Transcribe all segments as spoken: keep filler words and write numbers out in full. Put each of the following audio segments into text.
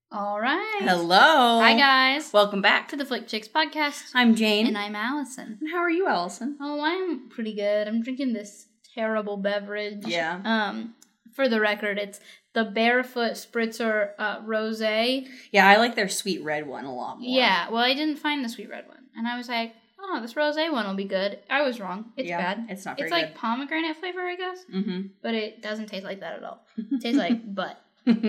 All right. Hello. Hi, guys. Welcome back to the Flick Chicks podcast. I'm Jane. And I'm Allison. And how are you, Allison? Oh, I'm pretty good. I'm drinking this terrible beverage. Yeah. Um, for the record, it's the Barefoot Spritzer uh, Rosé. Yeah, I like their sweet red one a lot more. Yeah, well, I didn't find the sweet red one. And I was like, oh, this rosé one will be good. I was wrong. It's yeah, bad. It's not very It's like good. pomegranate flavor, I guess. Mm-hmm. But it doesn't taste like that at all. It tastes like butt.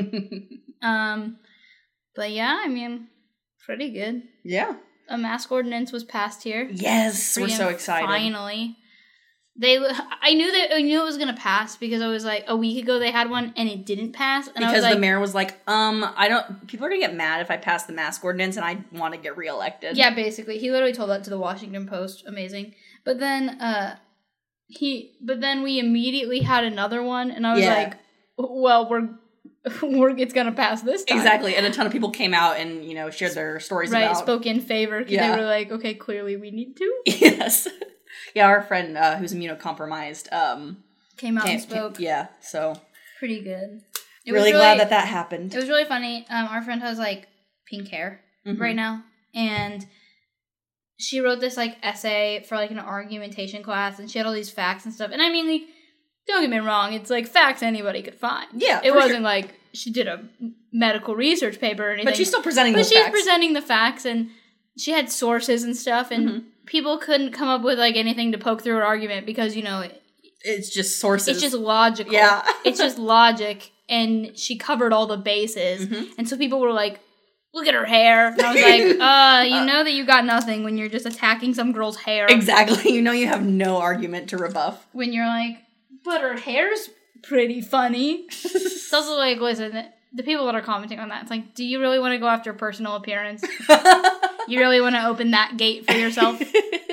Um... But yeah, I mean, pretty good. Yeah. A mask ordinance was passed here. Yes, we're so excited. Finally. They, I knew that I knew it was gonna pass because I was like, a week ago they had one and it didn't pass. And because I was like, the mayor was like, um, I don't, people are gonna get mad if I pass the mask ordinance and I want to get reelected. Yeah, basically. He literally told that to the Washington Post. Amazing. But then, uh, he, but then we immediately had another one and I was Yeah. like, well, we're, we're, it's gonna pass this time. Exactly. And a ton of people came out and, you know, shared their stories right, about. spoke in favor because Yeah. they were like, okay, clearly we need to. Yes. Yeah, our friend uh, who's immunocompromised um, Came out came, and spoke. Came, yeah, so. Pretty good. It Really, was glad that that happened. It was really funny. Um, our friend has, like, pink hair Mm-hmm. right now. And she wrote this, like, essay for, like, an argumentation class. And she had all these facts and stuff. And I mean, like, don't get me wrong. It's, like, facts anybody could find. Yeah, It for wasn't, sure. like, she did a medical research paper or anything. But she's still presenting But those she's facts. presenting the facts. And she had sources and stuff. And Mm-hmm. people couldn't come up with, like, anything to poke through her argument because, you know, it, It's just sources. it's just logical. Yeah. It's just logic. And she covered all the bases. Mm-hmm. And so people were like, look at her hair. And I was like, uh, you know that you got nothing when you're just attacking some girl's hair. Exactly. You know you have no argument to rebuff. When you're like, but her hair's pretty funny. It's also like, listen, the people that are commenting on that, it's like, do you really want to go after personal appearance? You really want to open that gate for yourself?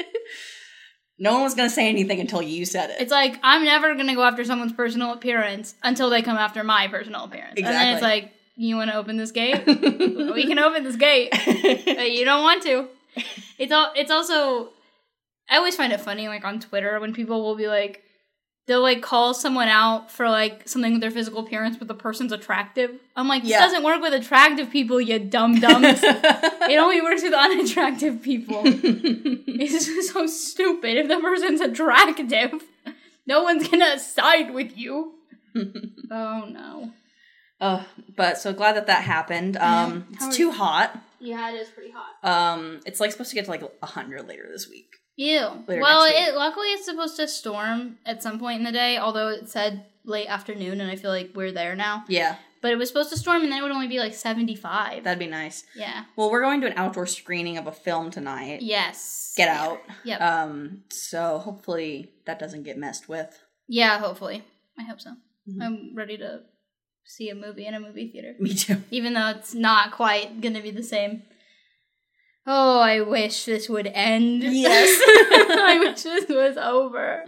No one was going to say anything until you said it. It's like, I'm never going to go after someone's personal appearance until they come after my personal appearance. Exactly. And then it's like, you want to open this gate? We can open this gate. But you don't want to. It's all. It's also, I always find it funny, like, on Twitter, when people will be like, they'll, like, call someone out for, like, something with their physical appearance, but the person's attractive. I'm like, this Yeah. doesn't work with attractive people, you dum-dums. It only works with unattractive people. It's just so stupid. If the person's attractive, no one's gonna side with you. Oh, no. Oh, but so glad that that happened. Um, How it's are too you? hot. Yeah, it is pretty hot. Um, it's like supposed to get to like one hundred later this week. Ew. Later Well, next week. it luckily it's supposed to storm at some point in the day, although it said late afternoon, and I feel like we're there now. Yeah, But it was supposed to storm, and then it would only be like seventy-five. that'd be nice. Yeah. Well, we're going to an outdoor screening of a film tonight. Yes. Get Out. Yep. Um, so hopefully that doesn't get messed with. Yeah, hopefully. I hope so. Mhm. I'm ready to see a movie in a movie theater. Me too. Even though it's not quite gonna be the same. Oh, I wish this would end. Yes. I wish this was over.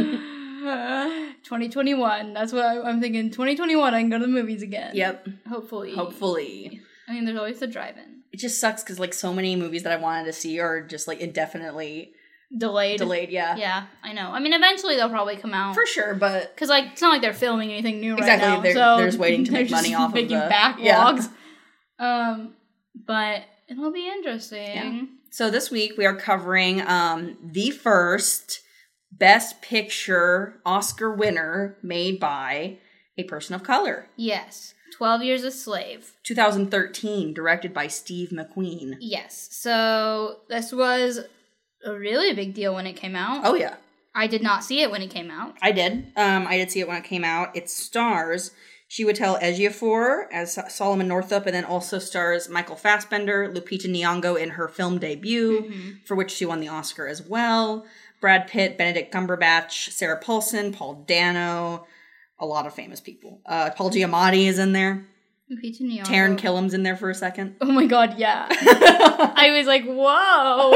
twenty twenty-one. That's what I, I'm thinking. twenty twenty-one, I can go to the movies again. Yep. Hopefully. Hopefully. I mean, there's always the drive-in. It just sucks because like so many movies that I wanted to see are just like indefinitely Delayed. delayed. Yeah. Yeah, I know. I mean, eventually they'll probably come out. For sure, but Because, like, it's not like they're filming anything new Exactly, right now. they're- so they're just waiting to they're make money just off of making the- backlogs. Um, but it'll be interesting. Yeah. So this week we are covering um, the first Best Picture Oscar winner made by a person of color. Yes. twelve Years a Slave. twenty thirteen, directed by Steve McQueen. Yes. So this was a really big deal when it came out. Oh yeah, I did not see it when it came out. I did. Um, I did see it when it came out. It stars Chiwetel Ejiofor as Solomon Northup, and then also stars Michael Fassbender, Lupita Nyong'o in her film debut, Mm-hmm. for which she won the Oscar as well. Brad Pitt, Benedict Cumberbatch, Sarah Paulson, Paul Dano, a lot of famous people. Uh, Paul Giamatti is in there. Lupita Nyong'o. Taron Killam's in there for a second. Oh my god, yeah. I was like, whoa.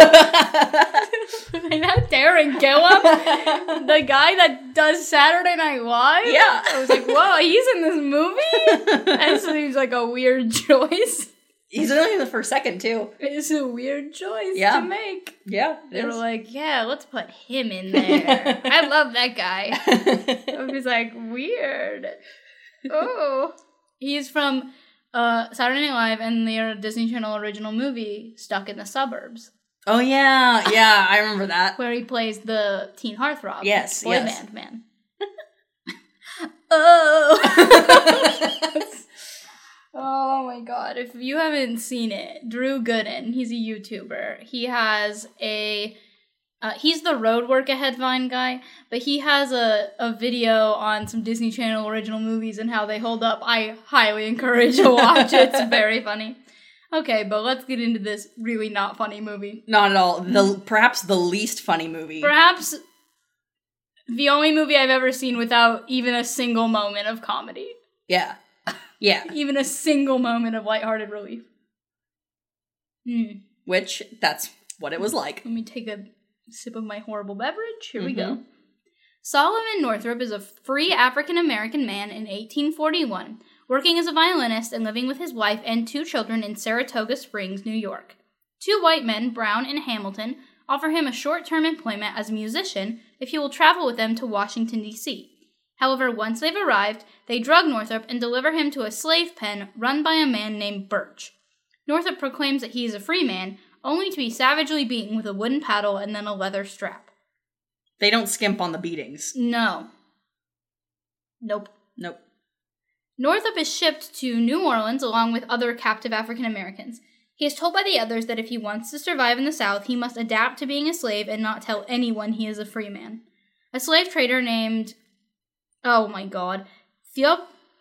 And that Taron Killam, the guy that does Saturday Night Live? Yeah. I was like, whoa, he's in this movie? That seems like a weird choice. He's only in the first second, too. It's a weird choice Yeah. to make. Yeah. They were like, yeah, let's put him in there. I love that guy. I was like, weird. Oh. He's from uh, Saturday Night Live and their Disney Channel original movie, Stuck in the Suburbs. Oh, yeah. Yeah, I remember that. Where he plays the teen heartthrob. Yes, boy yes. band man. Oh. Oh my god. If you haven't seen it, Drew Gooden, he's a YouTuber. He has a... Uh, he's the road work ahead Vine guy, but he has a, a video on some Disney Channel original movies and how they hold up. I highly encourage you to watch it. It's very funny. Okay, but let's get into this really not funny movie. Not at all. The Perhaps the least funny movie. Perhaps the only movie I've ever seen without even a single moment of comedy. Yeah. Yeah. Even a single moment of lighthearted relief. Hmm. Which, that's what it was like. Let me take a sip of my horrible beverage. Here Mm-hmm. we go. Solomon Northup is a free African-American man in eighteen forty-one, working as a violinist and living with his wife and two children in Saratoga Springs, New York. Two white men, Brown and Hamilton, offer him a short-term employment as a musician if he will travel with them to Washington, D C However, once they've arrived, they drug Northup and deliver him to a slave pen run by a man named Birch. Northup proclaims that he is a free man, only to be savagely beaten with a wooden paddle and then a leather strap. They don't skimp on the beatings. No. Nope. Nope. Northup is shipped to New Orleans along with other captive African Americans. He is told by the others that if he wants to survive in the South, he must adapt to being a slave and not tell anyone he is a free man. A slave trader named... Oh my god. Theo...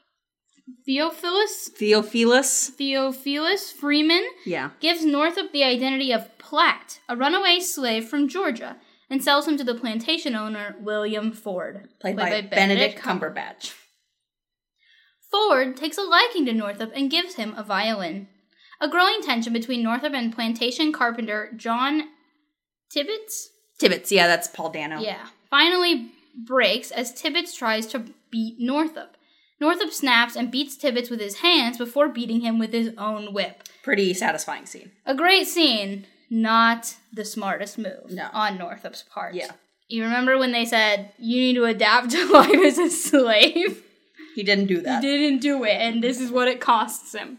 Theophilus? Theophilus? Theophilus Freeman Yeah. gives Northup the identity of Platt, a runaway slave from Georgia, and sells him to the plantation owner, William Ford. Played, played by, by Benedict, Benedict Cumberbatch. Ford takes a liking to Northup and gives him a violin. A growing tension between Northup and plantation carpenter John Tibbets? Tibbets, yeah, that's Paul Dano. Yeah. Finally breaks as Tibbets tries to beat Northup. Northup snaps and beats Tibbets with his hands before beating him with his own whip. Pretty satisfying scene. A great scene, not the smartest move No. on Northup's part. Yeah. You remember when they said, you need to adapt to life as a slave? He didn't do that. He didn't do it, and this is what it costs him.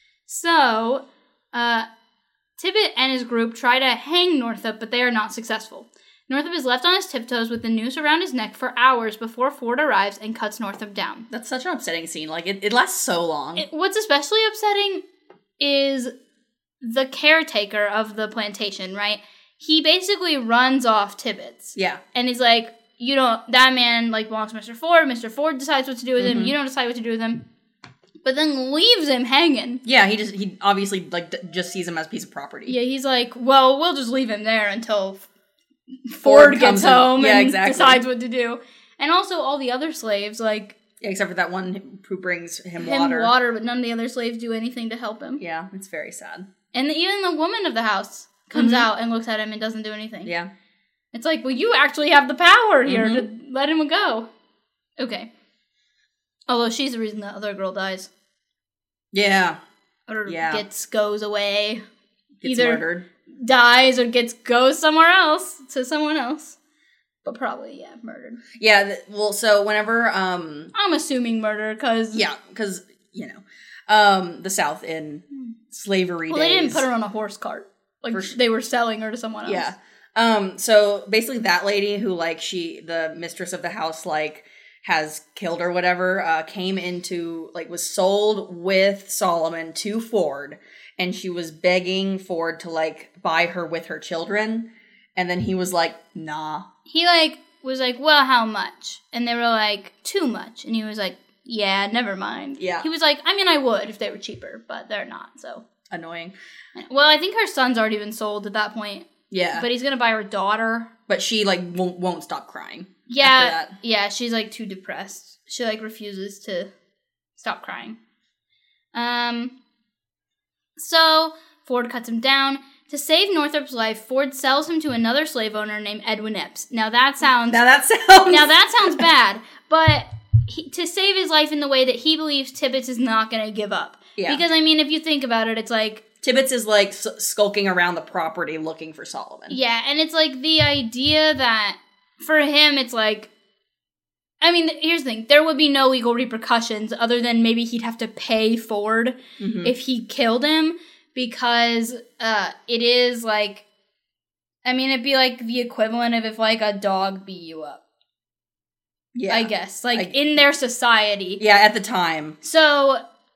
So, uh, Tibbet and his group try to hang Northup, but they are not successful. Northup is left on his tiptoes with the noose around his neck for hours before Ford arrives and cuts Northup down. That's such an upsetting scene. Like, it, it lasts so long. It, what's especially upsetting is the caretaker of the plantation, right? He basically runs off Tibbets. Yeah. And he's like, you don't, that man, like, belongs to Mister Ford. Mister Ford decides what to do with Mm-hmm. him. You don't decide what to do with him. But then leaves him hanging. Yeah, he just, he obviously, like, d- just sees him as a piece of property. Yeah, he's like, well, we'll just leave him there until Ford, Ford gets comes in- home yeah, and exactly. decides what to do. And also all the other slaves, like, Yeah, except for that one who brings him, him water. water, but none of the other slaves do anything to help him. Yeah, it's very sad. And even the woman of the house comes Mhm. out and looks at him and doesn't do anything. Yeah. It's like, well, you actually have the power here Mhm. to let him go. Okay. Although she's the reason the other girl dies. Yeah. Or Yeah. gets, goes away. Gets Either murdered. dies or gets, goes somewhere else to someone else. But probably, yeah, murdered. Yeah, th- well, so whenever, um... I'm assuming murder, because... Yeah, because, you know, um, the South in slavery Well, days... they didn't put her on a horse cart. Like, For sh- they were selling her to someone else. Yeah. Um, so basically that lady who, like, she, the mistress of the house, like, has killed or whatever, uh, came into, like, was sold with Solomon to Ford, and she was begging Ford to, like, buy her with her children, and then he was like, nah. He, like, was like, well, how much? And they were like, too much. And he was like, yeah, never mind. Yeah. He was like, I mean, I would if they were cheaper, but they're not, so. Annoying. Well, I think her son's already been sold at that point. Yeah. But he's gonna buy her daughter. But she, like, won't, won't stop crying. Yeah, after that. yeah, she's, like, too depressed. She, like, refuses to stop crying. Um, so, Ford cuts him down. To save Northup's life, Ford sells him to another slave owner named Edwin Epps. Now that sounds... Now that sounds... Now that sounds bad, but he, to save his life in the way that he believes Tibbets is not going to give up. Yeah. Because, I mean, if you think about it, it's like... Tibbets is, like, s- skulking around the property looking for Solomon. Yeah, and it's like the idea that, for him, it's like, I mean, here's the thing. There would be no legal repercussions other than maybe he'd have to pay Ford mm-hmm. if he killed him because uh, it is like, I mean, it'd be like the equivalent of if like a dog beat you up. Yeah. I guess. Like I, in their society. Yeah, at the time. So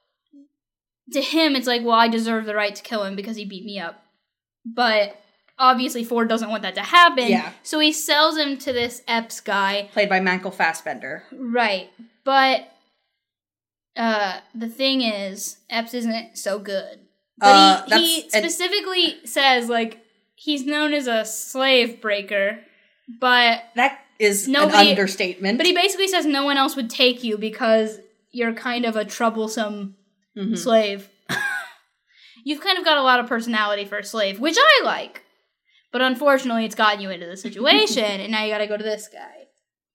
to him, it's like, well, I deserve the right to kill him because he beat me up. But obviously Ford doesn't want that to happen. Yeah. So he sells him to this Epps guy. Played by Michael Fassbender. Right. But uh, the thing is, Epps isn't so good. But uh, he, he specifically and, says, like, he's known as a slave breaker, but... That is nobody, an understatement. But he basically says no one else would take you because you're kind of a troublesome mm-hmm. slave. You've kind of got a lot of personality for a slave, which I like. But unfortunately, it's gotten you into the situation, and now you gotta go to this guy.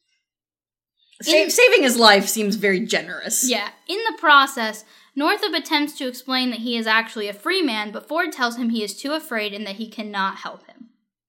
Sa- in, saving his life seems very generous. Yeah. In the process, Northup attempts to explain that he is actually a free man, but Ford tells him he is too afraid and that he cannot help him.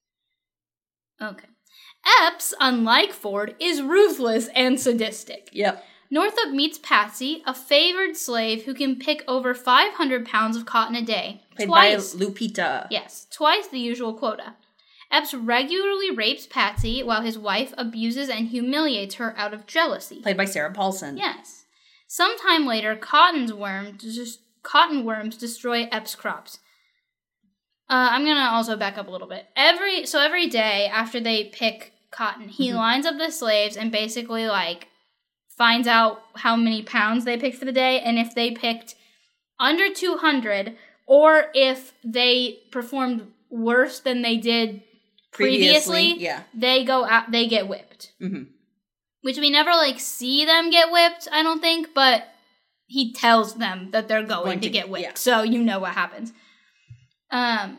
Okay. Epps, unlike Ford, is ruthless and sadistic. Yep. Northup meets Patsy, a favored slave who can pick over five hundred pounds of cotton a day. Played twice, by Lupita. Yes, twice the usual quota. Epps regularly rapes Patsy while his wife abuses and humiliates her out of jealousy. Played by Sarah Paulson. Yes. Sometime later, cotton's worms, just, cotton worms destroy Epps' crops. Uh, I'm going to also back up a little bit. Every So every day after they pick cotton, he mm-hmm. lines up the slaves and basically, like, finds out how many pounds they picked for the day, and if they picked under two hundred, or if they performed worse than they did previously, previously yeah. they go out, they get whipped. Mm-hmm. Which we never, like, see them get whipped, I don't think, but he tells them that they're going, going to, to get whipped, yeah. So you know what happens. Um...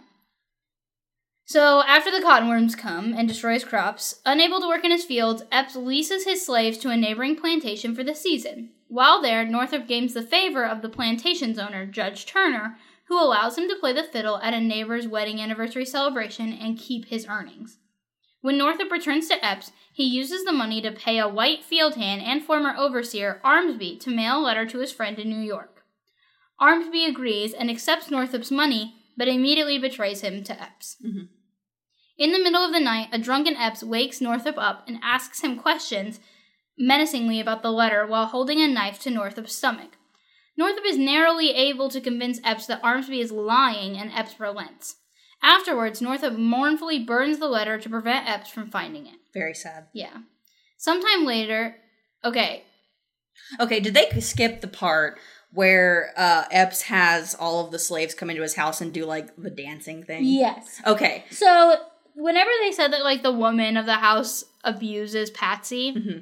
So, after the cottonworms come and destroy his crops, unable to work in his fields, Epps leases his slaves to a neighboring plantation for the season. While there, Northup gains the favor of the plantation's owner, Judge Turner, who allows him to play the fiddle at a neighbor's wedding anniversary celebration and keep his earnings. When Northup returns to Epps, he uses the money to pay a white field hand and former overseer, Armsby, to mail a letter to his friend in New York. Armsby agrees and accepts Northup's money, but immediately betrays him to Epps. Mm-hmm. In the middle of the night, a drunken Epps wakes Northup up and asks him questions menacingly about the letter while holding a knife to Northup's stomach. Northup is narrowly able to convince Epps that Armsby is lying, and Epps relents. Afterwards, Northup mournfully burns the letter to prevent Epps from finding it. Very sad. Yeah. Sometime later, okay. Okay, did they skip the part where uh, Epps has all of the slaves come into his house and do, like, the dancing thing? Yes. Okay. So, whenever they said that, like, the woman of the house abuses Patsy, mm-hmm.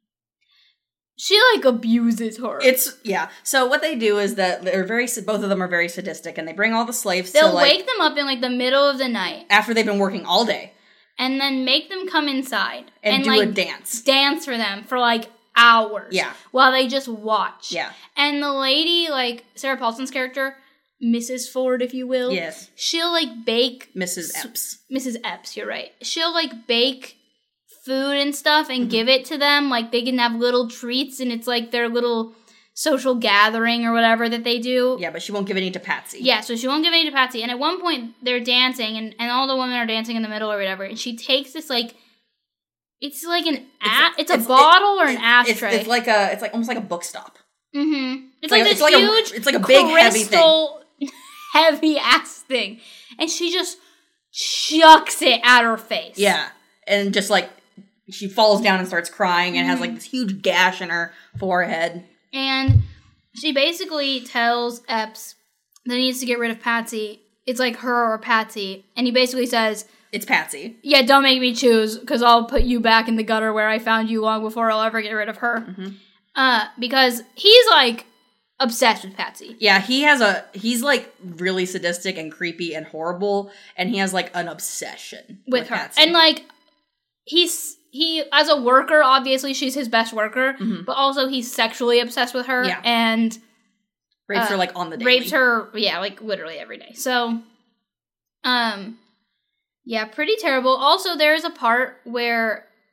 she, like, abuses her. It's, yeah. So what they do is that they're very, both of them are very sadistic, and they bring all the slaves They'll to, like... wake them up in, like, the middle of the night. After they've been working all day. And then make them come inside. And, and do like, a dance. Dance for them for, like, hours. Yeah. While they just watch. Yeah. And the lady, like, Sarah Paulson's character, Missus Ford, if you will. Yes. She'll, like, bake... Missus Epps. Missus Epps, you're right. She'll, like, bake food and stuff and mm-hmm. give it to them. Like, they can have little treats, and it's, like, their little social gathering or whatever that they do. Yeah, but she won't give any to Patsy. Yeah, so she won't give any to Patsy. And at one point, they're dancing, and, and all the women are dancing in the middle or whatever, and she takes this, like... It's like an... A- it's, a, it's a it's, bottle it, or an ashtray. It's, it's like a... It's like almost like a book stop. Mm-hmm. It's, It's like, like, this it's huge, like a, it's like a big, heavy thing. heavy ass thing. And she just chucks it at her face. Yeah. And just like, she falls down and starts crying and mm-hmm. has like this huge gash in her forehead. And she basically tells Epps that he needs to get rid of Patsy. It's like her or Patsy. And he basically says... It's Patsy. Yeah, don't make me choose, because I'll put you back in the gutter where I found you long before I'll ever get rid of her. Mm-hmm. Uh, because he's like... obsessed with Patsy. Yeah, he has a, he's like really sadistic and creepy and horrible, and he has like an obsession with, with her. Patsy. And like, he's, he, as a worker, obviously she's his best worker, mm-hmm. but also he's sexually obsessed with her. Yeah. And rapes uh, her like on the daily. Rapes her, yeah, like literally every day. So, um, yeah, pretty terrible. Also, there is a part where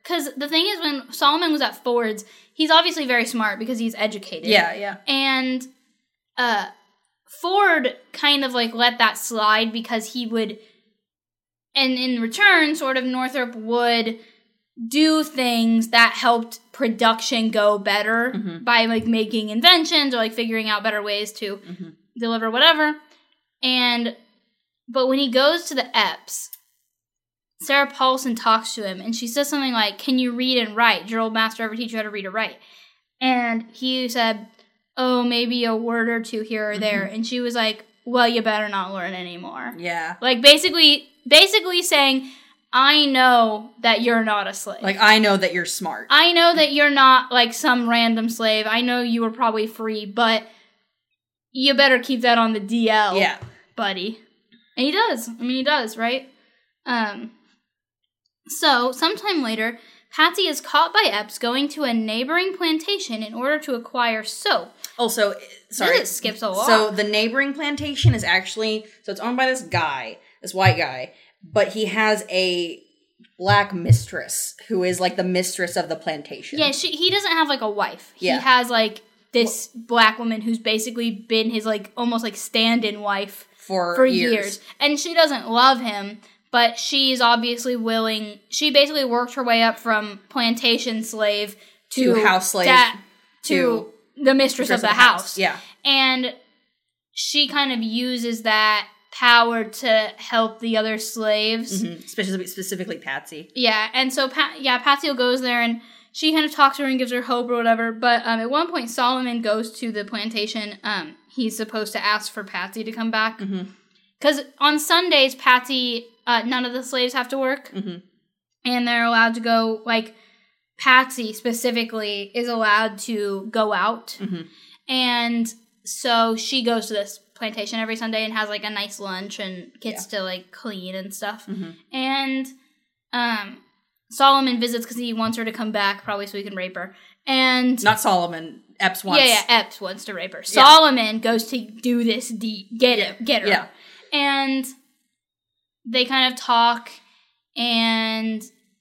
because the thing is, when Solomon was at Ford's, he's obviously very smart because he's educated. Yeah, yeah. And uh, Ford kind of, like, let that slide because he would, and in return, sort of Northrop would do things that helped production go better mm-hmm. by, like, making inventions or, like, figuring out better ways to mm-hmm. deliver whatever. And, but when he goes to the Epps, Sarah Paulson talks to him, and she says something like, can you read and write? Did your old master ever teach you how to read or write? And he said, oh, maybe a word or two here or there. Mm-hmm. And she was like, well, you better not learn anymore. Yeah. Like, basically, basically saying, I know that you're not a slave. Like, I know that you're smart. I know that you're not, like, some random slave. I know you were probably free, but you better keep that on the D L, yeah. buddy. And he does. I mean, he does, right? Um... So, sometime later, Patsy is caught by Epps going to a neighboring plantation in order to acquire soap. Also, sorry. This skips a lot. So, the neighboring plantation is actually, so it's owned by this guy, this white guy, but he has a black mistress who is like the mistress of the plantation. Yeah, she, he doesn't have like a wife. Yeah. He has like this black woman who's basically been his like almost like stand-in wife for, for years. years. And she doesn't love him. But she's obviously willing. She basically worked her way up from plantation slave to, to house slave to, to the mistress, mistress of the, of the house. house. Yeah, and she kind of uses that power to help the other slaves, mm-hmm. specifically, specifically Patsy. Yeah, and so pa- yeah, Patsy goes there and she kind of talks to her and gives her hope or whatever. But um, at one point, Solomon goes to the plantation. Um, he's supposed to ask for Patsy to come back because mm-hmm. on Sundays, Patsy. Uh, none of the slaves have to work, mm-hmm. and they're allowed to go, like, Patsy specifically is allowed to go out, mm-hmm. and so she goes to this plantation every Sunday and has, like, a nice lunch and gets yeah. to, like, clean and stuff, mm-hmm. and um, Solomon visits because he wants her to come back, probably so he can rape her, and... Not Solomon, Epps wants... Yeah, yeah, Epps wants to rape her. Yeah. Solomon goes to do this deed, get yeah. it, get her, yeah. and... They kind of talk and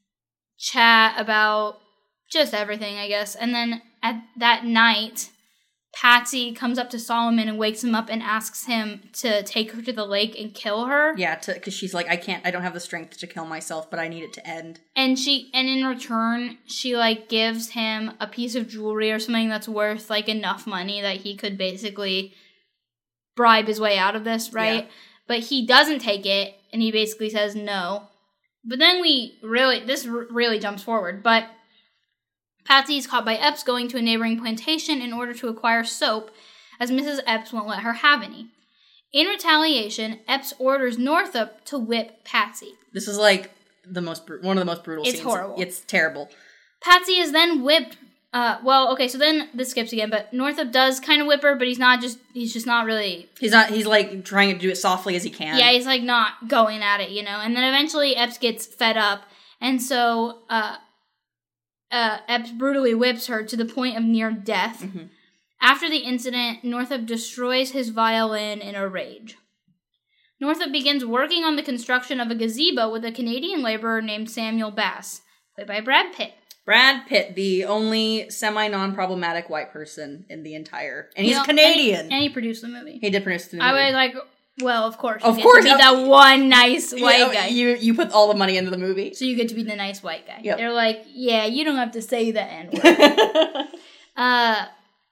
chat about just everything, I guess. And then at that night, Patsy comes up to Solomon and wakes him up and asks him to take her to the lake and kill her. Yeah, because she's like, I can't, I don't have the strength to kill myself, but I need it to end. And she, and in return, she like gives him a piece of jewelry or something that's worth like enough money that he could basically bribe his way out of this, right? Yeah. But he doesn't take it. And he basically says no. But then we really, this r- really jumps forward. But Patsy is caught by Epps going to a neighboring plantation in order to acquire soap, as Missus Epps won't let her have any. In retaliation, Epps orders Northup to whip Patsy. This is like the most br- one of the most brutal it's scenes. It's horrible. It's terrible. Patsy is then whipped. Uh, well, okay, so then this skips again, but Northup does kind of whip her, but he's not just, he's just not really... He's not, he's like trying to do it softly as he can. Yeah, he's like not going at it, you know, and then eventually Epps gets fed up, and so, uh, uh, Epps brutally whips her to the point of near death. Mm-hmm. After the incident, Northup destroys his violin in a rage. Northup begins working on the construction of a gazebo with a Canadian laborer named Samuel Bass, played by Brad Pitt. Brad Pitt, the only semi-non-problematic white person in the entire... And he's you know, Canadian! And he, and he produced the movie. He did produce the movie. I was like, well, of course. Of course! You get to be that one nice white yeah, guy. You you put all the money into the movie. So you get to be the nice white guy. Yep. They're like, yeah, you don't have to say the N-word. uh,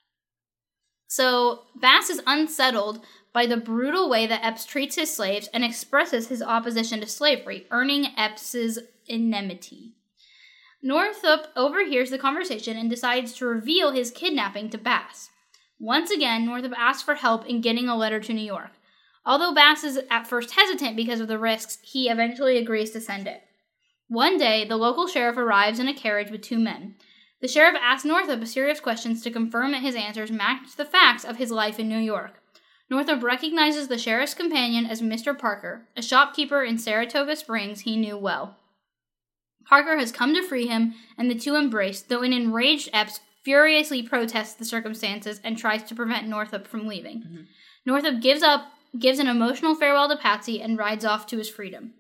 so Bass is unsettled by the brutal way that Epps treats his slaves and expresses his opposition to slavery, earning Epps's enmity. Northup overhears the conversation and decides to reveal his kidnapping to Bass. Once again, Northup asks for help in getting a letter to New York. Although Bass is at first hesitant because of the risks, he eventually agrees to send it. One day, the local sheriff arrives in a carriage with two men. The sheriff asks Northup a series of questions to confirm that his answers match the facts of his life in New York. Northup recognizes the sheriff's companion as Mister Parker, a shopkeeper in Saratoga Springs he knew well. Parker has come to free him, and the two embrace, though an enraged Epps furiously protests the circumstances and tries to prevent Northup from leaving. Mm-hmm. Northup gives up, gives an emotional farewell to Patsy, and rides off to his freedom.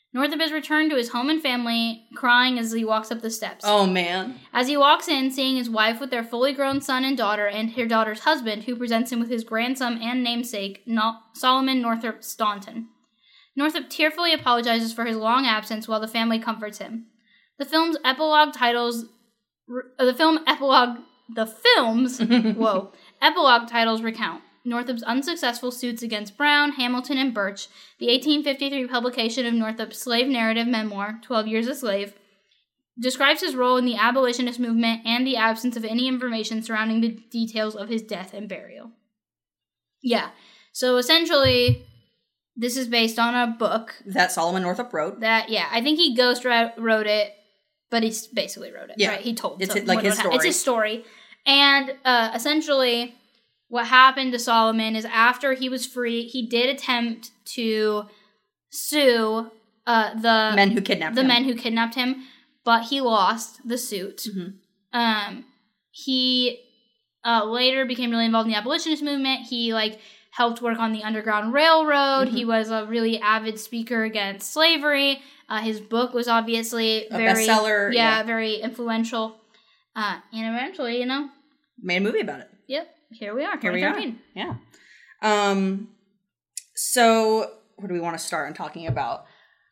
Northup is returned to his home and family, crying as he walks up the steps. Oh, man. As he walks in, seeing his wife with their fully grown son and daughter, and her daughter's husband, who presents him with his grandson and namesake, No- Solomon Northup Staunton. Northup tearfully apologizes for his long absence while the family comforts him. The film's epilogue titles... Uh, the film epilogue... The film's... whoa. Epilogue titles recount Northup's unsuccessful suits against Brown, Hamilton, and Birch, the eighteen fifty-three publication of Northup's slave narrative memoir, twelve Years a Slave, describes his role in the abolitionist movement and the absence of any information surrounding the details of his death and burial. Yeah, so essentially, this is based on a book. That Solomon Northup wrote. That, yeah, I think he ghost wrote it, but he basically wrote it, yeah. right? He told It's some, like his story. It's his story. And uh, essentially... what happened to Solomon is after he was free, he did attempt to sue uh, the men who kidnapped the him. men who kidnapped him, but he lost the suit. Mm-hmm. Um, he uh, later became really involved in the abolitionist movement. He like helped work on the Underground Railroad. Mm-hmm. He was a really avid speaker against slavery. Uh, his book was obviously a very bestseller. Yeah, yeah, very influential. Uh, and eventually, you know, made a movie about it. Yep. Here we are, Here we are. Yeah. Um, so, what do we want to start on talking about?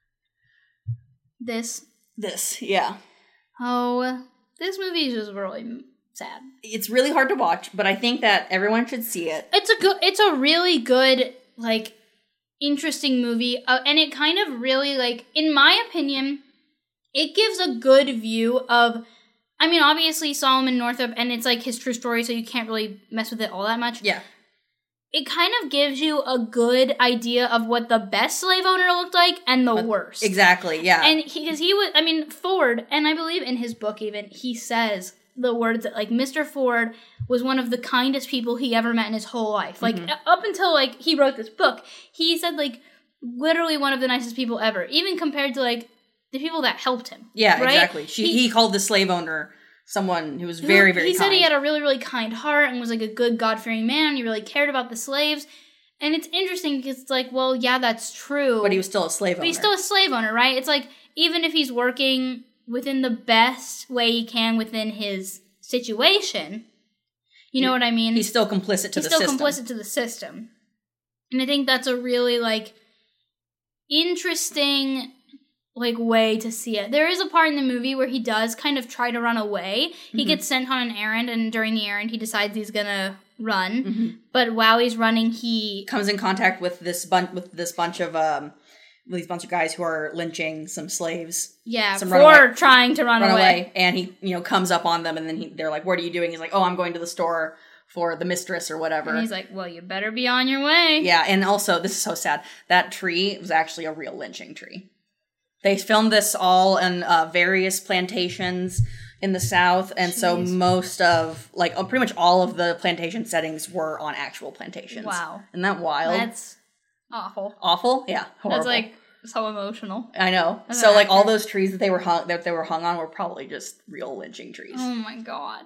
This. This, yeah. Oh, this movie is just really sad. It's really hard to watch, but I think that everyone should see it. It's a good, it's a really good, like, interesting movie, uh, and it kind of really, like, in my opinion, it gives a good view of... I mean, obviously, Solomon Northup, and it's, like, his true story, so you can't really mess with it all that much. Yeah. It kind of gives you a good idea of what the best slave owner looked like and the worst. Exactly, yeah. And because he, he was, I mean, Ford, and I believe in his book even, he says the words that, like, Mister Ford was one of the kindest people he ever met in his whole life. Like, mm-hmm. up until, like, he wrote this book, he said, like, literally one of the nicest people ever, even compared to, like, the people that helped him. Yeah, right? exactly. She, he, he called the slave owner someone who was who, very, very he kind. He said he had a really, really kind heart and was, like, a good, God-fearing man. He really cared about the slaves. And it's interesting because it's like, well, yeah, that's true. But he was still a slave owner. But he's still a slave owner, right? It's like, even if he's working within the best way he can within his situation, you know he, what I mean? He's still complicit to he's the still system. He's still complicit to the system. And I think that's a really, like, interesting... like way to see it. There is a part in the movie where he does kind of try to run away. He mm-hmm. gets sent on an errand, and during the errand he decides he's gonna run. Mm-hmm. But while he's running, he comes in contact with this bunch with this bunch of um these bunch of guys who are lynching some slaves. Yeah, some for trying to run, run away. away. And he, you know, comes up on them, and then he, they're like, "What are you doing?" He's like, "Oh, I'm going to the store for the mistress or whatever." And he's like, "Well, you better be on your way." Yeah, and also this is so sad. That tree was actually a real lynching tree. They filmed this all in uh, various plantations in the South, and Jeez. so most of, like, uh, pretty much all of the plantation settings were on actual plantations. Wow. Isn't that wild? That's awful. Awful? Yeah, horrible. That's, like, so emotional. I know. As so, like, actor. all those trees that they were hung that they were hung on were probably just real lynching trees. Oh, my God.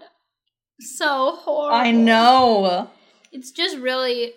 So horrible. I know. It's just really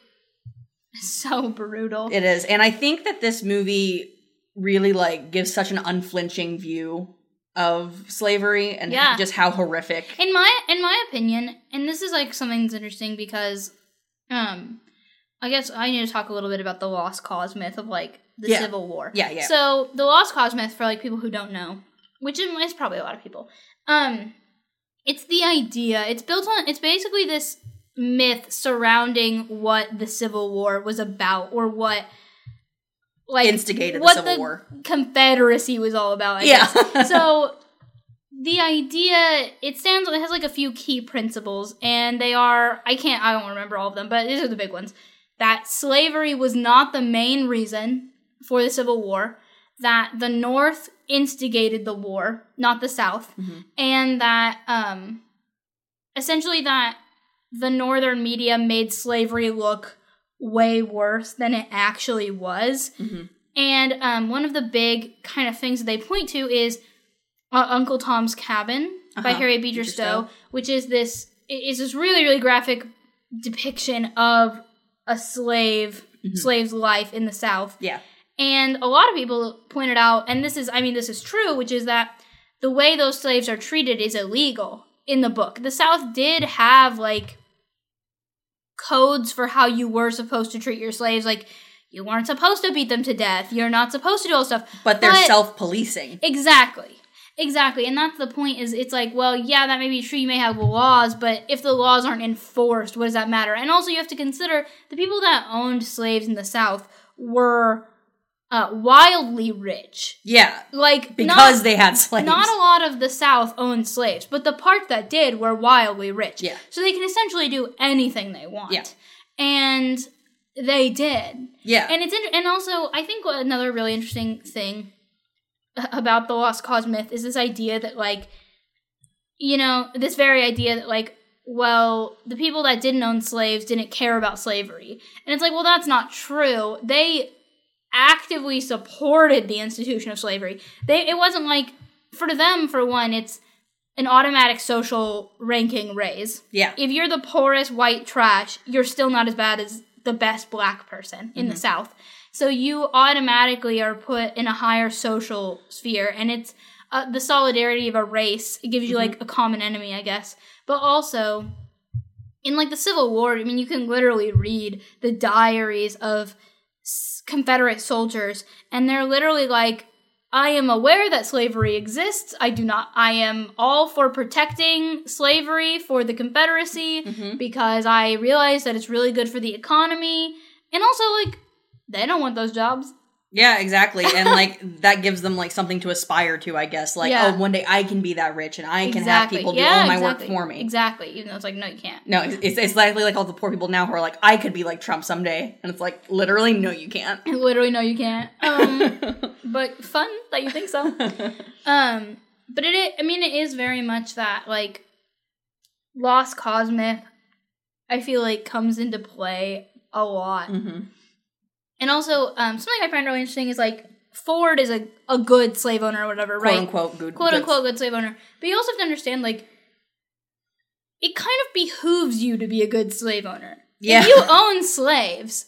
so brutal. It is, and I think that this movie... really, like, gives such an unflinching view of slavery and yeah. just how horrific. In my in my opinion, and this is, like, something that's interesting because, um, I guess I need to talk a little bit about the Lost Cause myth of, like, the yeah. Civil War. Yeah, yeah. So, the Lost Cause myth, for, like, people who don't know, which is probably a lot of people, um, it's the idea, it's built on, it's basically this myth surrounding what the Civil War was about, or what... like instigated the what Civil the War. Confederacy was all about, I yeah. guess. So the idea, it stands, it has like a few key principles, and they are, I can't, I don't remember all of them, but these are the big ones. That slavery was not the main reason for the Civil War, that the North instigated the war, not the South, mm-hmm. and that, um, essentially that the Northern media made slavery look way worse than it actually was. Mm-hmm. And um, one of the big kind of things that they point to is uh, Uncle Tom's Cabin uh-huh. by Harriet Beecher, Beecher Stowe, Stowe, which is this is this really, really graphic depiction of a slave, mm-hmm. slave's life in the South. Yeah. And a lot of people pointed out, and this is, I mean, this is true, which is that the way those slaves are treated is illegal in the book. The South did have, like, codes for how you were supposed to treat your slaves. Like, you weren't supposed to beat them to death. You're not supposed to do all this stuff. But they're but, self-policing. Exactly. Exactly. And that's the point, is it's like, well, yeah, that may be true. You may have laws, but if the laws aren't enforced, what does that matter? And also you have to consider the people that owned slaves in the South were uh, wildly rich. Yeah. Like, because not, they had slaves. Not a lot of the South owned slaves, but the part that did were wildly rich. Yeah. So they can essentially do anything they want. Yeah. And they did. Yeah. And it's inter- and also, I think another really interesting thing about the Lost Cause myth is this idea that, like, you know, this very idea that, like, well, the people that didn't own slaves didn't care about slavery. And it's like, well, that's not true. They actively supported the institution of slavery. They it wasn't like, for them, for one, it's an automatic social ranking raise. Yeah. If you're the poorest white trash, you're still not as bad as the best black person in mm-hmm. the South. So you automatically are put in a higher social sphere, and it's uh, the solidarity of a race. It gives you, mm-hmm. like, a common enemy, I guess. But also, in, like, the Civil War, I mean, you can literally read the diaries of s- Confederate soldiers, and they're literally like, I am aware that slavery exists. I do not, I am all for protecting slavery for the Confederacy, mm-hmm. because I realize that it's really good for the economy. And also, like, they don't want those jobs. Yeah, exactly. And, like, that gives them, like, something to aspire to, I guess. Like, yeah. oh, one day I can be that rich and I can exactly. have people do yeah, all my exactly. work for me. Exactly. Even though it's like, no, you can't. No, it's, it's exactly like all the poor people now who are like, I could be like Trump someday. And it's like, literally, no, you can't. Literally, no, you can't. Um, but fun that you think so. um, but it, I mean, it is very much that, like, Lost Cause myth, I feel like, comes into play a lot. Mm-hmm. And also, um, something I find really interesting is, like, Ford is a, a good slave owner or whatever, quote right? Unquote, good, quote unquote good slave owner. But you also have to understand, like, it kind of behooves you to be a good slave owner. Yeah. If you own slaves,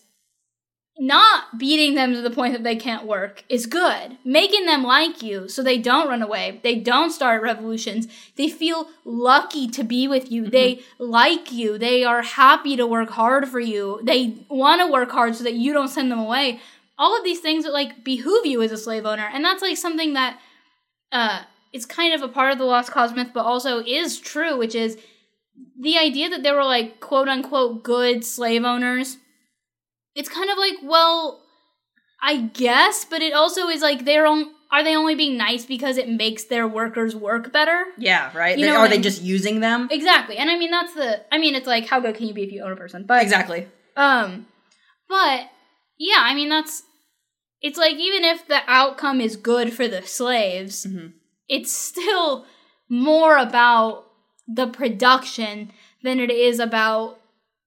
not beating them to the point that they can't work is good. Making them like you so they don't run away, they don't start revolutions, they feel lucky to be with you, mm-hmm. they like you, they are happy to work hard for you, they want to work hard so that you don't send them away. All of these things that, like, behoove you as a slave owner. And that's, like, something that uh, is kind of a part of the Lost Cause myth, but also is true, which is the idea that there were, like, quote-unquote good slave owners. It's kind of like, well, I guess, but it also is like, they're on, are they only being nice because it makes their workers work better? Yeah, right? You they, know are they I mean? just using them? Exactly. And I mean, that's the, I mean, it's like, how good can you be if you own a person? But exactly. Um, but, yeah, I mean, that's, it's like, even if the outcome is good for the slaves, mm-hmm. it's still more about the production than it is about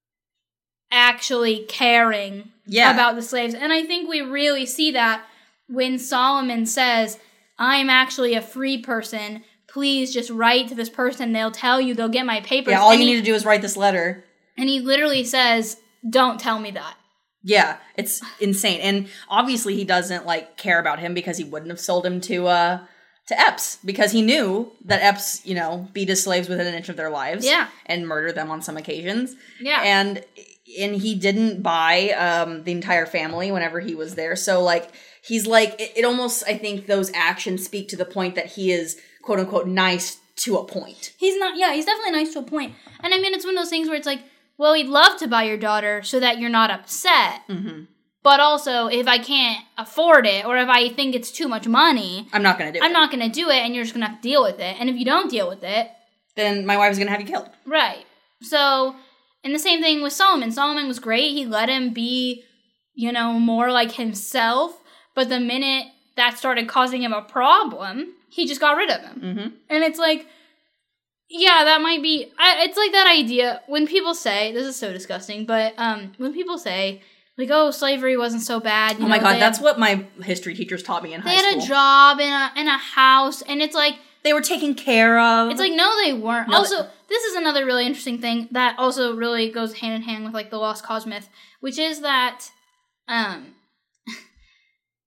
actually caring yeah. about the slaves. And I think we really see that when Solomon says, I'm actually a free person, please just write to this person, they'll tell you, they'll get my papers. Yeah, all and you he, need to do is write this letter. And he literally says, don't tell me that. Yeah, it's insane. And obviously he doesn't, like, care about him because he wouldn't have sold him to, uh, to Epps, because he knew that Epps, you know, beat his slaves within an inch of their lives. Yeah. And murdered them on some occasions. Yeah. And and he didn't buy um, the entire family whenever he was there. So, like, he's like, it, it almost, I think those actions speak to the point that he is, quote unquote, nice to a point. He's not, yeah, he's definitely nice to a point. And I mean, it's one of those things where it's like, well, he'd love to buy your daughter so that you're not upset. Mm-hmm. But also, if I can't afford it, or if I think it's too much money, I'm not going to do I'm it. I'm not going to do it, and you're just going to have to deal with it. And if you don't deal with it, then my wife's going to have you killed. Right. So, and the same thing with Solomon. Solomon was great. He let him be, you know, more like himself. But the minute that started causing him a problem, he just got rid of him. Mm-hmm. And it's like, yeah, that might be, I, it's like that idea, when people say, this is so disgusting, but um, when people say, like, oh, slavery wasn't so bad. You oh my know, God, that's had, what my history teachers taught me in high school. They had a job in a, in a house, and it's like, they were taken care of. It's like, no, they weren't. No, also, this is another really interesting thing that also really goes hand in hand with, like, the Lost Cause myth, which is that, um,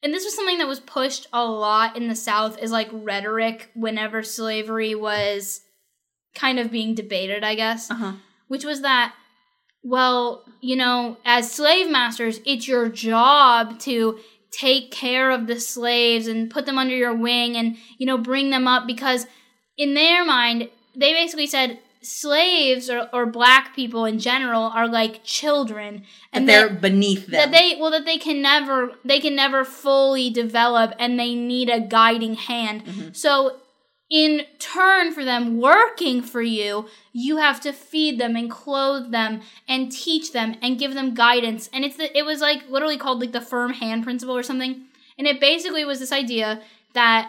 and this was something that was pushed a lot in the South as, like, rhetoric whenever slavery was kind of being debated, I guess. Uh-huh. Which was that, well, you know, as slave masters, it's your job to take care of the slaves and put them under your wing and, you know, bring them up, because in their mind, they basically said slaves or, or black people in general are like children, and that they're that, beneath them. That they well that they can never they can never fully develop, and they need a guiding hand. Mm-hmm. So in turn for them working for you, you have to feed them and clothe them and teach them and give them guidance. And it's the, it was like literally called like the firm hand principle or something. And it basically was this idea that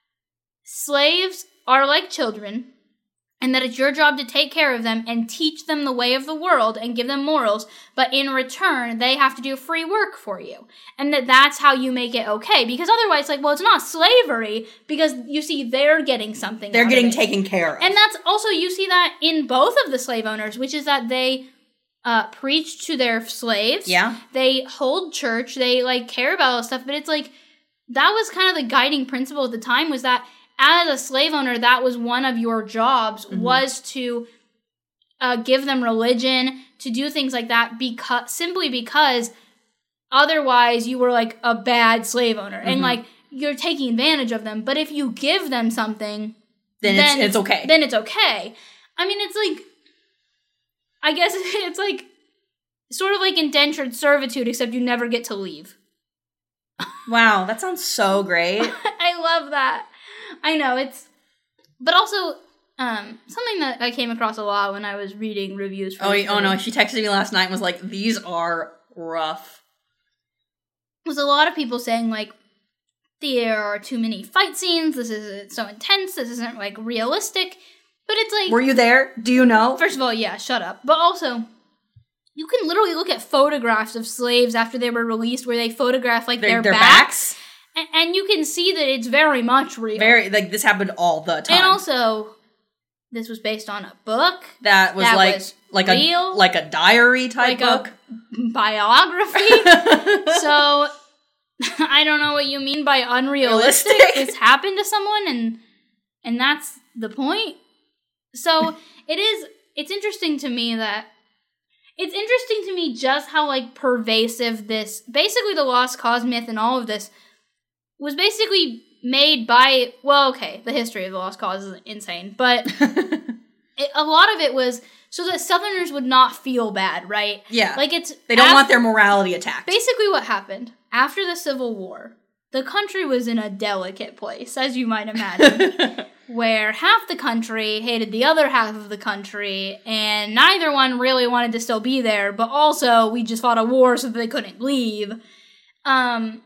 slaves are like children, and that it's your job to take care of them and teach them the way of the world and give them morals, but in return, they have to do free work for you. And that that's how you make it okay. Because otherwise, like, well, it's not slavery, because you see, they're getting something They're out getting of it. taken care of. And that's also, you see that in both of the slave owners, which is that they uh, preach to their slaves. Yeah. They hold church. They, like, care about all this stuff. But it's like, that was kind of the guiding principle at the time, was that as a slave owner, that was one of your jobs, mm-hmm. was to uh, give them religion, to do things like that, because simply because otherwise you were like a bad slave owner, mm-hmm. and like you're taking advantage of them. But if you give them something, then, then it's, it's okay. Then it's okay. I mean, it's like, I guess it's like sort of like indentured servitude, except you never get to leave. Wow, that sounds so great. I love that. I know, it's... But also, um, something that I came across a lot when I was reading reviews for Oh, this oh no, she texted me last night and was like, these are rough. Was a lot of people saying, like, there are too many fight scenes, this is so intense, this isn't, like, realistic. But it's like... Were you there? Do you know? First of all, yeah, shut up. But also, you can literally look at photographs of slaves after they were released where they photograph, like, their, their, their backs. backs? And you can see that it's very much real. Very, like, this happened all the time. And also, this was based on a book. That was that like, was like real, a, like a diary type like book. A biography. So, I don't know what you mean by unrealistic. Realistic? This happened to someone, and, and that's the point. So, it is, it's interesting to me that, it's interesting to me just how, like, pervasive this, basically the Lost Cause myth and all of this, was basically made by, well, okay, the history of the Lost Cause is insane, but it, a lot of it was so that Southerners would not feel bad, right? Yeah. Like, it's... They don't after, want their morality attacked. Basically what happened, after the Civil War, the country was in a delicate place, as you might imagine, where half the country hated the other half of the country, and neither one really wanted to still be there, but also we just fought a war so that they couldn't leave. Um...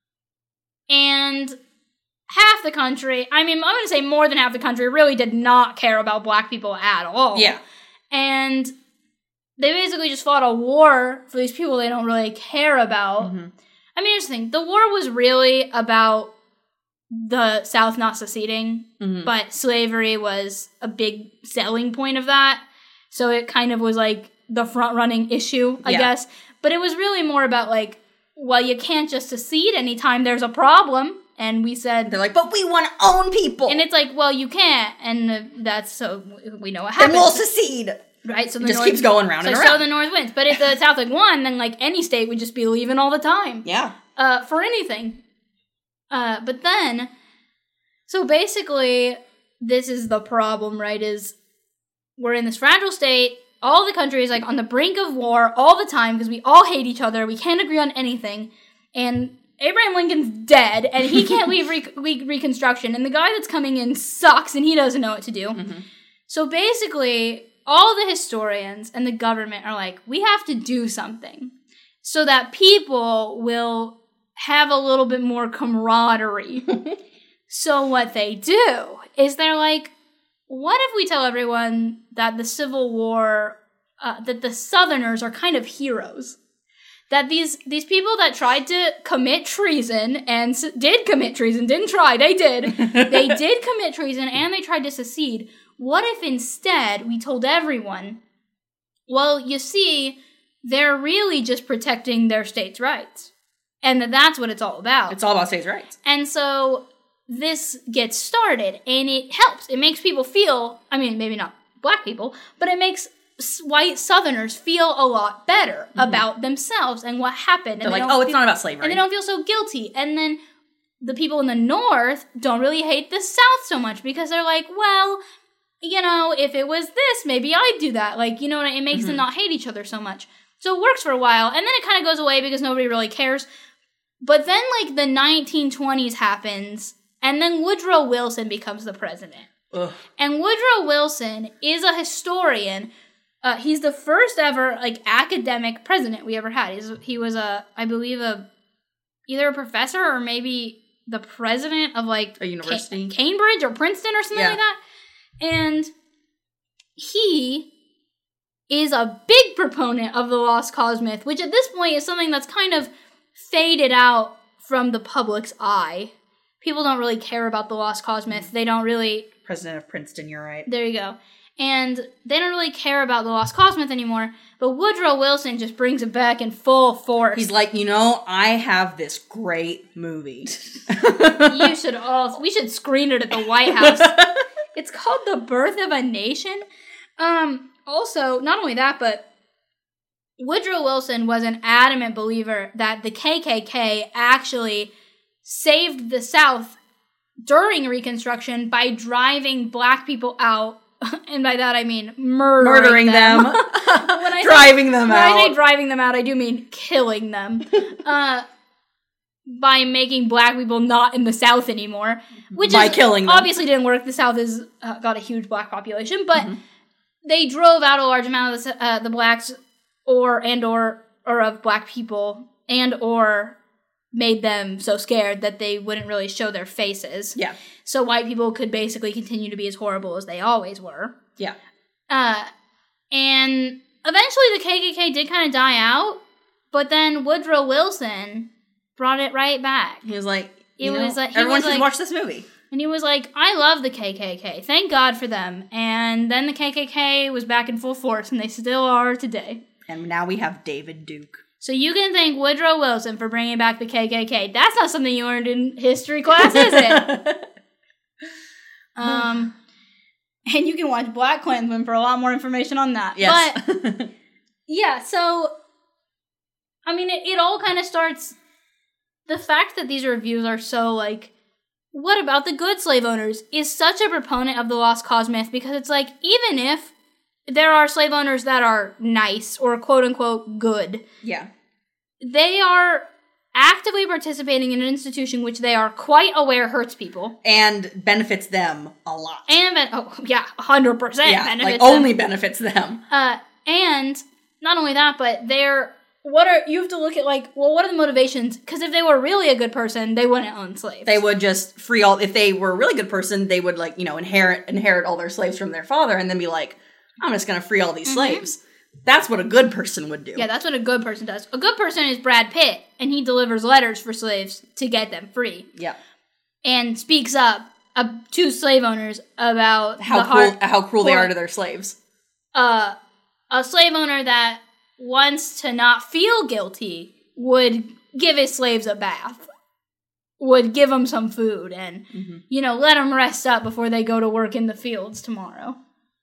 And half the country, I mean, I'm going to say more than half the country, really did not care about black people at all. Yeah. And they basically just fought a war for these people they don't really care about. Mm-hmm. I mean, here's the thing. The war was really about the South not seceding, mm-hmm. but slavery was a big selling point of that. So it kind of was like the front-running issue, I yeah. guess. But it was really more about like, well, you can't just secede anytime there's a problem. And we said... They're like, but we want to own people. And it's like, well, you can't. And uh, that's so... We know what happens. Then we'll secede. Right? So the it just North, keeps going round so, and around. So the North wins. But if the South like won, then like any state would just be leaving all the time. Yeah. Uh, for anything. Uh, but then... So basically, this is the problem, right? Is we're in this fragile state. All the country is like on the brink of war all the time because we all hate each other. We can't agree on anything. And Abraham Lincoln's dead and he can't leave re- re- Reconstruction. And the guy that's coming in sucks and he doesn't know what to do. Mm-hmm. So basically, all the historians and the government are like, we have to do something so that people will have a little bit more camaraderie. So what they do is they're like, what if we tell everyone that the Civil War, uh, that the Southerners are kind of heroes? That these these people that tried to commit treason and s- did commit treason, didn't try, they did. They did commit treason and they tried to secede. What if instead we told everyone, well, you see, they're really just protecting their states' rights. And that that's what it's all about. It's all about states' rights. And so this gets started, and it helps. It makes people feel, I mean, maybe not black people, but it makes white Southerners feel a lot better mm-hmm. about themselves and what happened. They're and like, they oh, it's feel, not about slavery. And they don't feel so guilty. And then the people in the North don't really hate the South so much because they're like, well, you know, if it was this, maybe I'd do that. Like, you know, it makes mm-hmm. them not hate each other so much. So it works for a while, and then it kind of goes away because nobody really cares. But then, like, the nineteen twenties happens, and then Woodrow Wilson becomes the president. Ugh. And Woodrow Wilson is a historian. Uh, he's the first ever, like, academic president we ever had. He's, he was, a, I believe, a either a professor or maybe the president of, like, a university. Ca- Cambridge or Princeton or something yeah. like that. And he is a big proponent of the Lost Cause myth, which at this point is something that's kind of faded out from the public's eye. People don't really care about the Lost Cause myth. They don't really... President of Princeton, you're right. There you go. And they don't really care about the Lost Cause myth anymore, but Woodrow Wilson just brings it back in full force. He's like, you know, I have this great movie. You should all... We should screen it at the White House. It's called The Birth of a Nation. Um... Also, not only that, but Woodrow Wilson was an adamant believer that the K K K actually saved the South during Reconstruction by driving black people out. And by that, I mean murdering, murdering them. them. when I driving say, them when out. When I say driving them out, I do mean killing them. uh, by making black people not in the South anymore. Which by is, killing them. Obviously didn't work. The South has uh, got a huge black population, but... Mm-hmm. They drove out a large amount of the, uh, the blacks, or and or or of black people, and or made them so scared that they wouldn't really show their faces. Yeah. So white people could basically continue to be as horrible as they always were. Yeah. Uh, and eventually the K K K did kind of die out, but then Woodrow Wilson brought it right back. He was like, you it know, was like everyone was should like, watch this movie. And he was like, I love the K K K. Thank God for them. And then the K K K was back in full force, and they still are today. And now we have David Duke. So you can thank Woodrow Wilson for bringing back the K K K. That's not something you learned in history class, is it? um, and you can watch BlacKkKlansman for a lot more information on that. Yes. But, yeah, so, I mean, it, it all kind of starts... The fact that these reviews are so, like... What about the good slave owners? Is such a proponent of the Lost Cause myth because it's like, even if there are slave owners that are nice or quote unquote good, yeah, they are actively participating in an institution which they are quite aware hurts people and benefits them a lot. And oh yeah, one hundred percent yeah, benefits like only them. benefits them. Uh, and not only that, but they're What are, you have to look at, like, well, what are the motivations? Because if they were really a good person, they wouldn't own slaves. They would just free all, if they were a really good person, they would, like, you know, inherit inherit all their slaves from their father and then be like, I'm just going to free all these mm-hmm. slaves. That's what a good person would do. Yeah, that's what a good person does. A good person is Brad Pitt, and he delivers letters for slaves to get them free. Yeah. And speaks up uh, to slave owners about how the cruel, hard, how cruel they are to their slaves. Uh, a slave owner that wants to not feel guilty would give his slaves a bath, would give them some food, and, mm-hmm. you know, let them rest up before they go to work in the fields tomorrow.